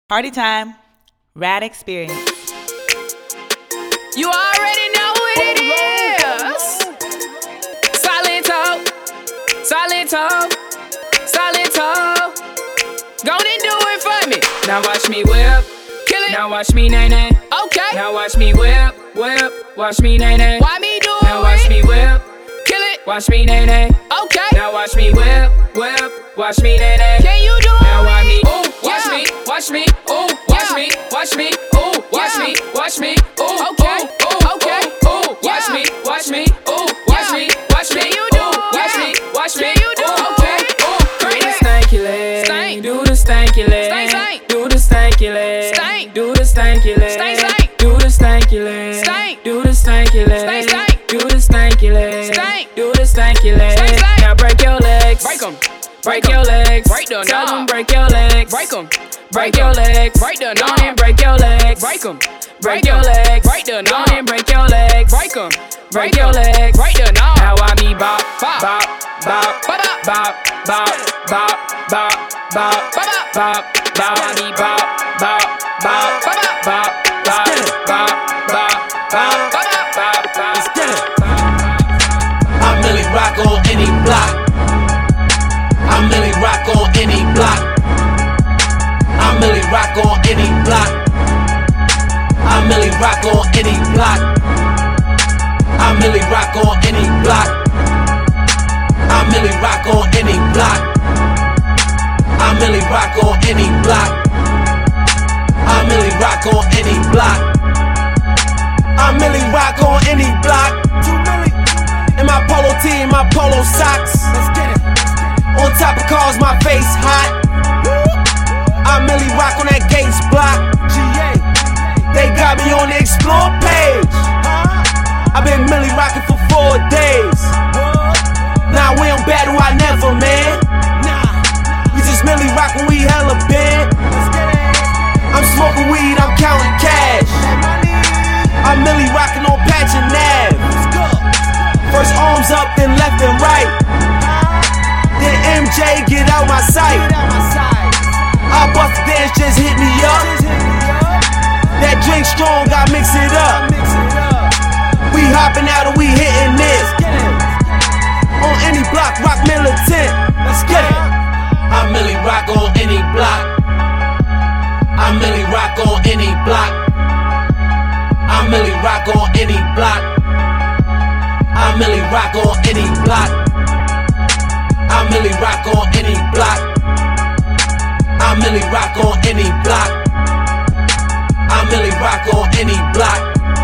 Party time, rad experience. You already know what it is. Silento, Silento, Silento. Go and do it for me. Now watch me whip, kill it. Now watch me nay nay. Okay. Now watch me whip, whip. Watch me nay nay. Why me do it? Now watch me whip, kill it. Watch me nay nay. Okay. Now watch me whip, whip. Watch me nay nay. Can you do it? Now watch me, ooh, watch me, watch me, ooh, watch me, watch me, ooh, watch me, watch me, ooh, okay, ooh, okay, ooh, watch me, watch me, ooh, watch me, watch me, you do, watch me, watch me, you do, okay, ooh, do the stanky leg, do the stanky leg, do the stanky leg, do the stanky leg, do the stanky leg, do the stanky leg, do the stanky leg, do the stanky leg. Now break your legs, break 'em. Break your legs, break the tell them break your legs, break 'em, break your legs, break the knob and break your legs, break 'em, break your legs, break the knob and break your legs, break 'em, break your legs, break the knob. Now I me bop, bop, bop, bop, bop, bop, bop, bop, bop, bop, bop, bop, I me bop, bop, bop, bop, bop, bop, bop, bop, bop, bop. Let's get it. I really rock on any block. I really rock on any block. I really rock on any block. I really rock on any block. I really rock on any block. I really rock on any block. I really rock on any block. I really rock on any block. I really rock on any block. In my polo tee, my polo socks. Let's get it. On top of cars, my face hot. I really rock on that Gates block. They got me on the explore page. I've been really rocking for 4 days. Nah, we don't battle, I never, man. We just really rock when we hella big. I'm smoking weed, I'm counting cash. I'm really rocking on Patch and Nav. First arms up, then left and right. Then MJ, get out my sight. I bust the dance, just hit me up. That drink strong, I mix it up. We hopping out and we hitting this. On any block, rock militant. Let's get it. I really rock on any block. I really rock on any block. I really rock on any block. I really rock on any block. I really rock on any block. I really rock on any block. I really rock on any block.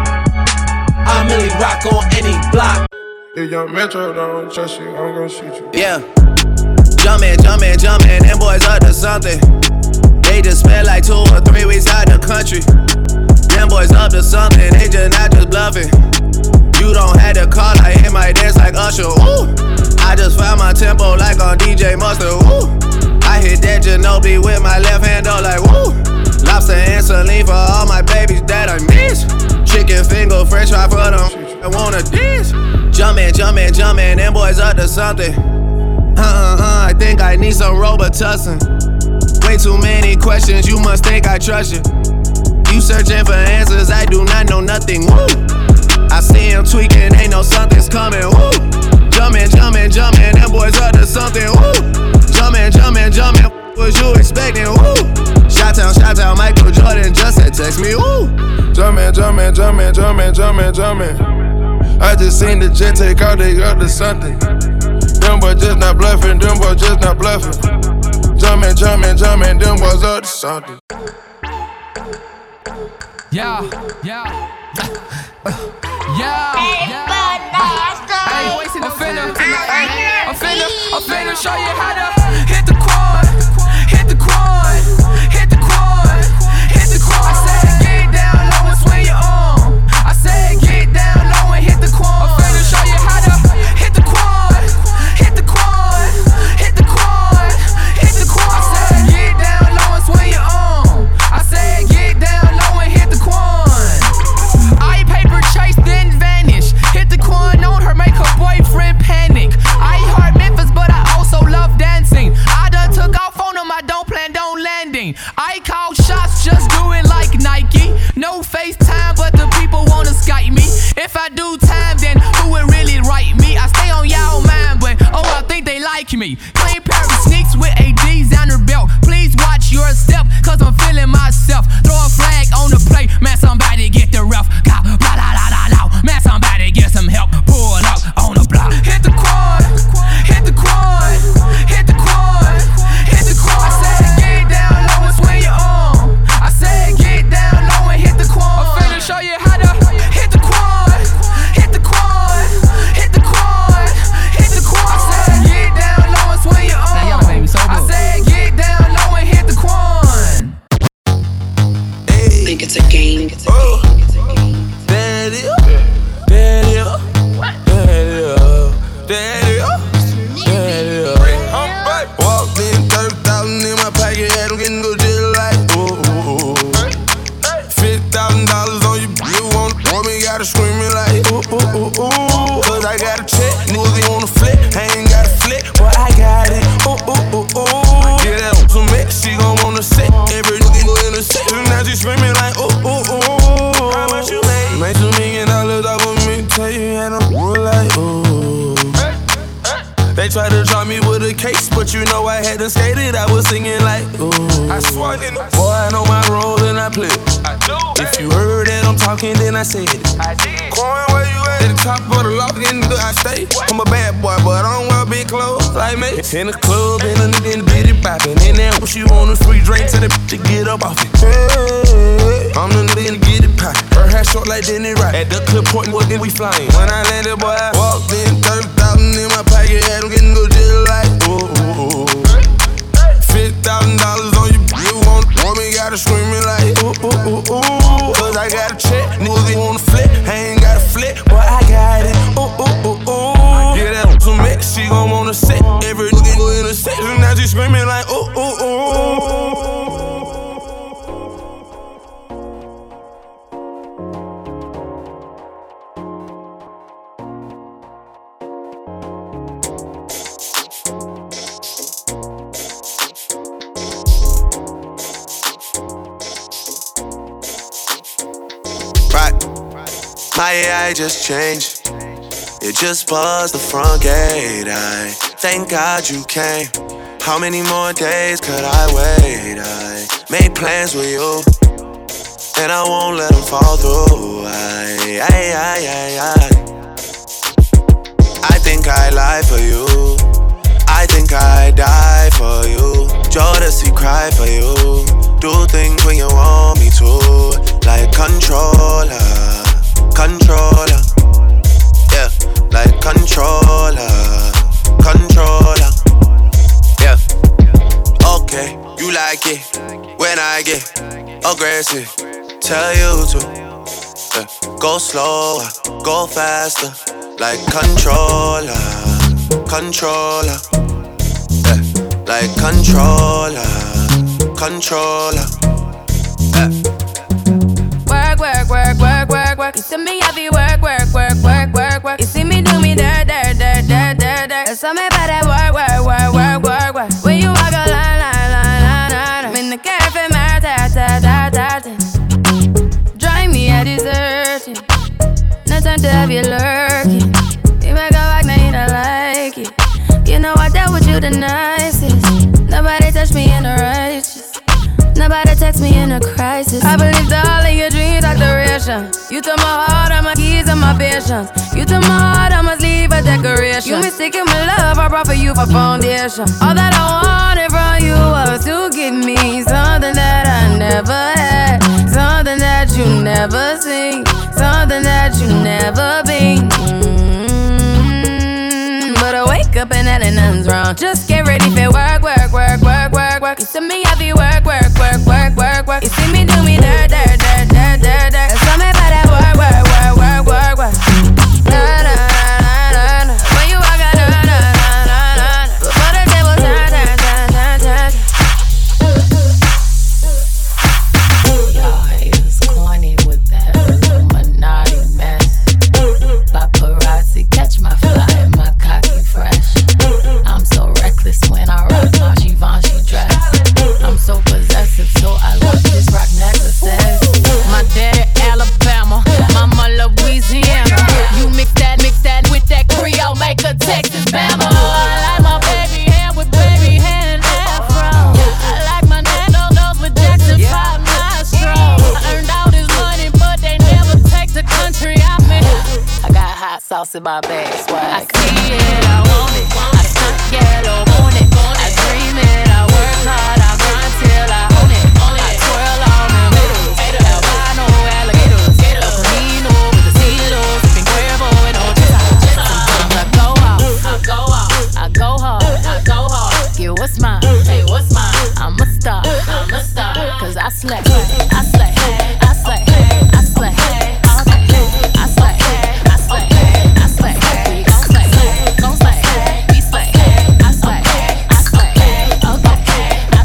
I really rock on any block. If young Metro don't trust you, I'm gon' shoot you. Yeah. Jumpin', jumpin', jumpin', them boys up to something. They just spent like 2 or 3 weeks out the country. Them boys up to something, they just not just bluffing. You don't have to call, I hit my dance like Usher, ooh. I just found my tempo like on DJ Mustard, ooh. I hit that Ginobili with my left hand, though, like, woo. Lobster and saline for all my babies that I miss. Chicken finger, french fry for them, I wanna dish. Jumpin', jumpin', jumpin', them boys up to something. I think I need some Robitussin. Way too many questions, you must think I trust you. You searching for answers, I do not know nothing, woo. I see him tweaking, ain't no something's coming, woo. Jumpin', jumpin', jumpin', them boys up to something, woo. Jumpin', jumpin', jumpin', what you expecting, woo. Shot-town, Michael Jordan just said text me, woo. Jumpin', jumpin', jumpin', jumpin', jumpin', jumpin'. I just seen the jet take out, they up to something. Them boys just not bluffing, them boys just not bluffing. Jumpin', jumpin', jumpin', them boys up to something. Yeah. I ain't wasting the finna. I'm finna show you how to hit the quad, hit the quad, hit the quad, hit the quad. I said get down low and swing your arm. I said get down low and hit the quad. I'm finna show you how to hit the quad, hit the quad, hit the quad, hit the quad. I said get down low and swing your arm. I said get down low and hit the quad. I paper chase then vanish. Hit the quad on her, make her boyfriend panic. I heart Memphis, but I also love dancing. I done took off on him, I don't plan on landing. shots, just do it like Nike. No FaceTime, but the people wanna Skype me. If I do time, then who would really write me? I stay on y'all mind, but oh, I think they like me. Clean pair of sneaks with a designer belt. Please watch your step, cause I'm feeling myself. Throw a flag on the plate, man, somebody get the ref. Man, somebody get some help. Pull up on the block. Hit the quad, hit the quad, hit the quad, hit the quad. I said get down low and swing your arm. I said get down low and hit the quad. I'm finna show you how to hit the quad, hit the quad, hit the quad, hit the quad. I said get down low and swing your arm. I said get down low and hit the quad. I think it's a game. Walked in, 30,000 in my pocket, had them getting good just like ooh. $50,000 on you, you want me, gotta screaming like ooh. Cause I got a check, niggas wanna flip, I ain't got a flip, but I got it, ooh. Get that on some mix, she gon' wanna sit, every nigga go in the set, now she screaming like ooh. How much you made? Made $2 million off of me, tell you, and I'm like ooh. They tried to drop me with a case, but you know I hadn't skated. I was singing like, ooh. I swung in the boy, I know my role and I play. I do. If you heard that I'm talking, then I said it. I did. Coin, where you at? At the top of the loft, in the I stay. What? I'm a bad boy, but I don't wear big clothes like me. In the club, and a nigga get it poppin'. And then she want a free drink to the to get up off it. Hey, I'm the nigga to get it poppin'. Her hair short like Denny Rock. At the clip point, what then we flyin'. When I landed, boy, I walked in, 30,000 in my pocket, had them getting good just like ooh. $50,000 on you, you want me, gotta screaming like ooh. Cause I got a check, niggas wanna flip, I ain't got a flip, but I got it, ooh. Get that on some mix, she gon' wanna sit, every nigga go in the set, and now she screaming like ooh. My AI just changed. It just buzzed the front gate. I thank God you came. How many more days could I wait? I made plans with you, and I won't let them fall through. I think I lie for you. I think I die for you. Jodeci cry for you. Do things when you want me to, like controller. Controller, yeah, like controller, yeah. Okay, you like it when I get aggressive. Tell you to, yeah. Go slower, go faster, like controller, yeah. Like controller, yeah. Work. You see me have you work. You see me do me dirt. Tell me about that work. When you walk a line. I'm in the cafe, my drive me a desertion. No time to have you lurking. You make a walk, now you don't like it. You know I dealt with you the nicest. Nobody touched me in the righteous. Nobody text me in a crisis. I believed all of your dreams are duration. You took my heart, all my keys, and my patience. You took my heart, I must leave a decoration. You mistaken my love, I brought for you for foundation. All that I wanted from you was to give me something that I never had, something that you never seen, something that you never been. But I wake up and nothing's wrong. Just get ready for work. You see me have you work. You see me do me dirt. Tell me about that work. When you walk out, before the table turn. Y'all is corny with that Illuminati mess. Paparazzi catch my fly and my cocky fresh. I'm so reckless. sauce in my bag. Swag. I see it, I want it. I stunt yellow, want it. I dream it, I work hard, I grind till I own it. I twirl on the middles, albino alligators, El Camino with the Celos, sipping Cuervo and Ochesa. Sometimes I go out, I go hard. Yeah, what's mine? Hey, what's mine? I'm a star, cause I slay, I slay, I slay, I slay, all day. I slay, I slay, I slay, we gon' slay, we slay, I slay, okay, I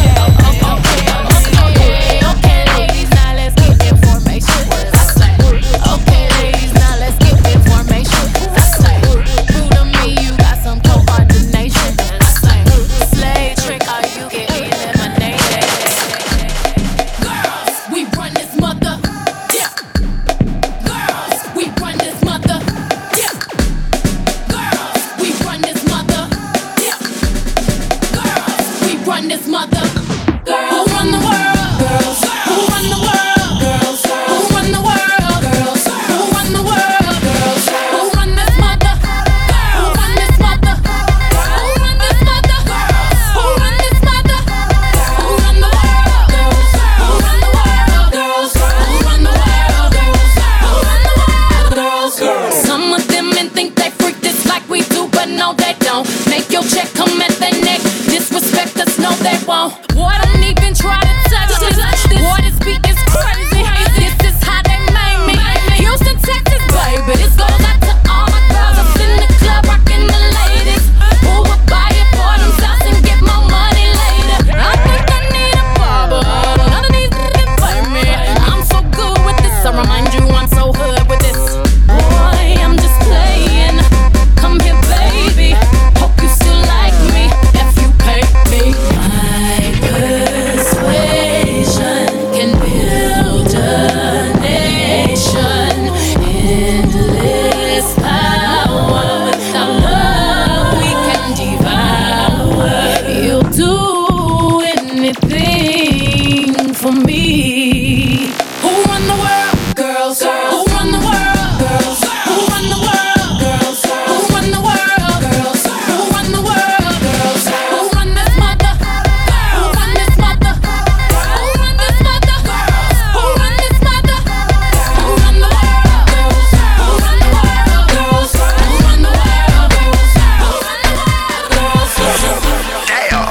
slay, okay, ladies, now let's get information. I slay, okay, ladies, now let's get information. I slay, prove to me you got some coordination. I slay, slay trick, or you get eliminated. Girls, we run this mother, yeah. Girls, we run this mother, yeah. Girls, we run this mother, yeah. Girls, we run this mother. Who run the world? Girls. Who run the world? Girls. Who run the world? Girls. Who run the world? Girls. Who run this mother? Who run this mother? Who run this mother? Who run this mother? Who run the world? Girls. Who run the world? Girls. Who run the world? Girls. Who run the world? Girls. Some of them men think they freak this like we do, but no they don't. Make your check come at their neck. Disrespect us, no they won't. Boy, don't even try to touch this. Boy, this beat is crazy. This is how they made me. Houston, Texas, baby. This goes out to all my girls up in the club, rocking the ladies. Who would buy it for themselves and get more money later? I think I need a barber. None of these niggas play me. I'm so good with this. I remind you I'm so hood with this. Boy, I'm just playing. Come here, baby. Hope you still like me if you pay me. My persuasion can build a nation. Endless power. Without love, we can devour. You'll do anything for me. Who run the world? Girls. Who run the world? Girls. Who run the world? Girls. Who run the world? Girls. Who run the world? Girls. Who run this mother? Who run this mother? Who run this mother? Who run this mother? Who run the world? Girls. Who run the world? Girls. Who run the world? Girls. Who run the world? Girls.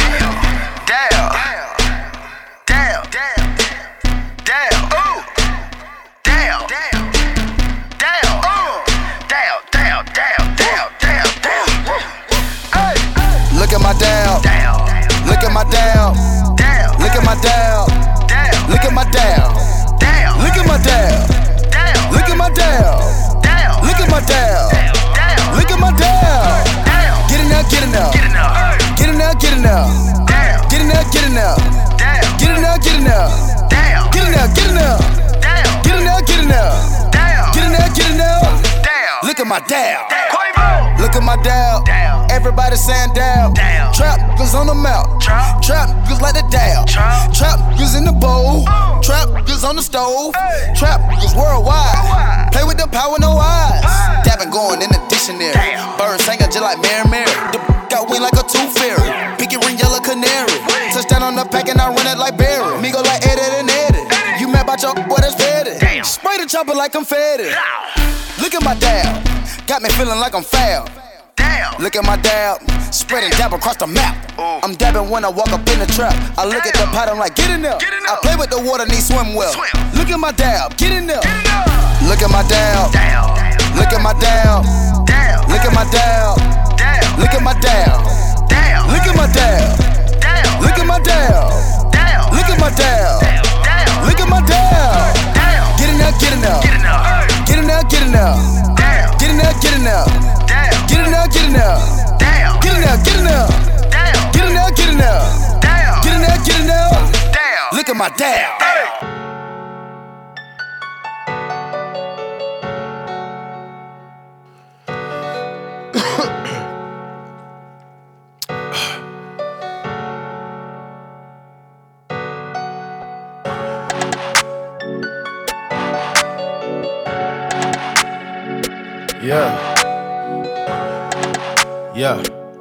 Look at my down. Look at my down. Look at my down. Look at my down. Look at my down. Look at my down. Look at my down. Look at my down. Get in there, get in there. Get in there, get in there. Get in there, get in there. Get in there, get in there. Get in there, get in there. Get in there, get in there. Get in there, get in there. Look at my down. Look at my down. Everybody saying down. Trap niggas on the mouth. Trap niggas like the down. Trap niggas in the bowl. Trap niggas on the stove. Trap niggas worldwide. Play with the power, no eyes. Dabbing going in the dictionary. Bird singing just like Mary Mary. The got wing like a tooth fairy. Pinky ring, yellow canary. Touchdown on the pack and I run it like Barry. Me go like Eddie and Eddie. You mad about your boy that's petty. Spray the chopper like confetti. Look at my dab. Got me feeling like I'm foul. Look at my dab, spreading dab across the map. I'm dabbing when I walk up in the trap. I look at the pot, I'm like, get in there. I play with the water, need swim well. Look at my dab, get in there. Look at my dab. Look at my dab. Look at my dab. Look at my dab. Look at my dab. Look at my dab. Look at my dab. Look at my dab. Get in there, get in there. Get in there, get in there. Get in there, get in there. Get in there, get in there. Get in there, get in there. Get in there, get in there. Get in there, get in there. Look at my dab. Yeah. Yeah.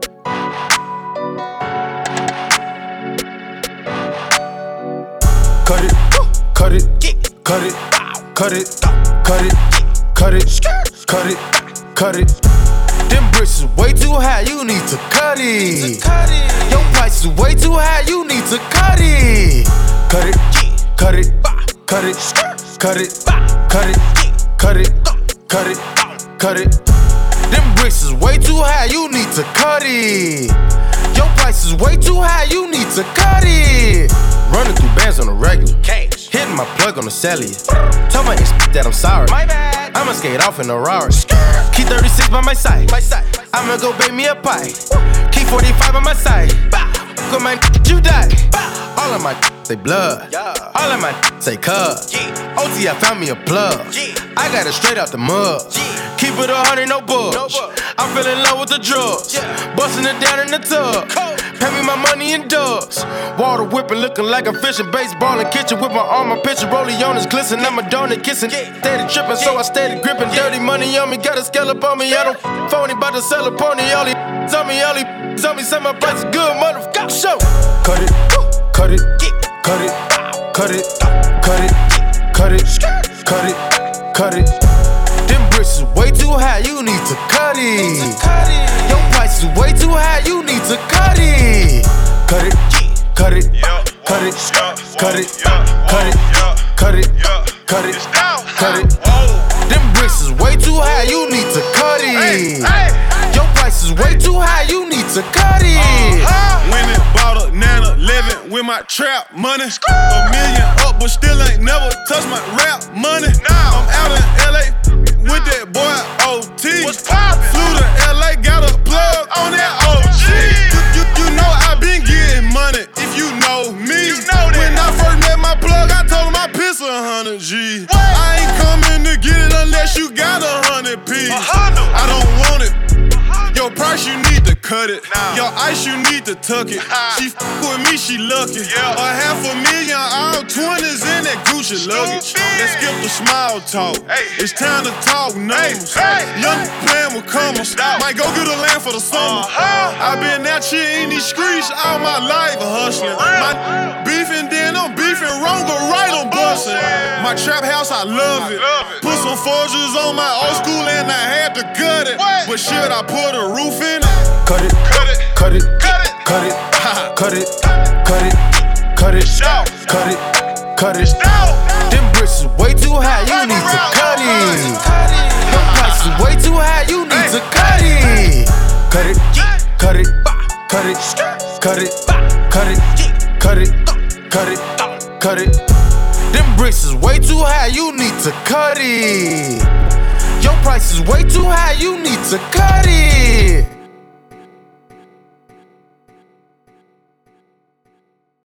Cut it, cut it, cut it, cut it, cut it, cut it, cut it, cut it. Them bricks is way too high, you need to cut it. Your price is way too high, you need to cut it. Cut it, cut it, cut it, cut it, cut it, cut it, cut it, cut it. Them bricks is way too high, you need to cut it. Your price is way too high, you need to cut it. Running through bands on the regular, hitting my plug on the cellular. Tell my ex that I'm sorry, I'ma skate off in a Rari. Key 36 by my side, I'ma go bake me a pie. Key 45 by my side, good man, you die. All of my say blood, all of my say cub. OT, I found me a plug, I got it straight out the mud. Keep it 100, no bugs. I'm feeling in love with the drugs, busting it down in the tub. Pay me my money in dubs. Water whipping, looking like I'm fishing. Baseball in kitchen with my arm, I'm pitching. Rollie on his glisten, I'm a donut kissing. Steady tripping, so I steady gripping. Dirty money on me, got a scale up on me. I don't phony, about to sell a pony. All these on me, say my price is good, motherfucker. Show. Cut it, cut it, cut it, cut it, cut it, cut it, cut it, cut it. Them bricks is way too high, you need to cut it. Your price is way too high, you need to cut it. Cut it, cut it, cut it, cut it, cut it, cut it, cut it, cut it. Them bricks is way too high, you need to cut it. Your price is way too high, you need to cut it. Winning bought a 911 with my trap money. A million up, but still ain't never touched my rap money. I'm out in LA with that boy OT. Flew to LA, got a plug on that OG. You know I been getting money if you know me. When I first met my plug, I told him I piss 100 G. I ain't coming to get it unless you got 100 P. I don't want it. Your price, you need to cut it. Your ice, you need to tuck it. She f with me, she lucky. $500,000, all 20s in that Gucci luggage. Let's skip the small talk. It's time to talk numbers. Young playing with commas. Might go get a land for the summer. I been out here in these streets all my life hustling. My beefing, then I'm beefing wrong, but right I'm busting. My trap house, I love it. Put some forges on my old school and I had to cut it. But should I put a roof in it? Cut it, cut it, cut it, cut it, cut it, cut it, cut it, cut it, cut it. Them bricks is way too high, you need to cut it. Your price is way too high, you need to cut it. Cut it, cut it, cut it, cut it, cut it, cut it, cut it, cut it. Them bricks is way too high, you need to cut it. Your price is way too high, you need to cut it.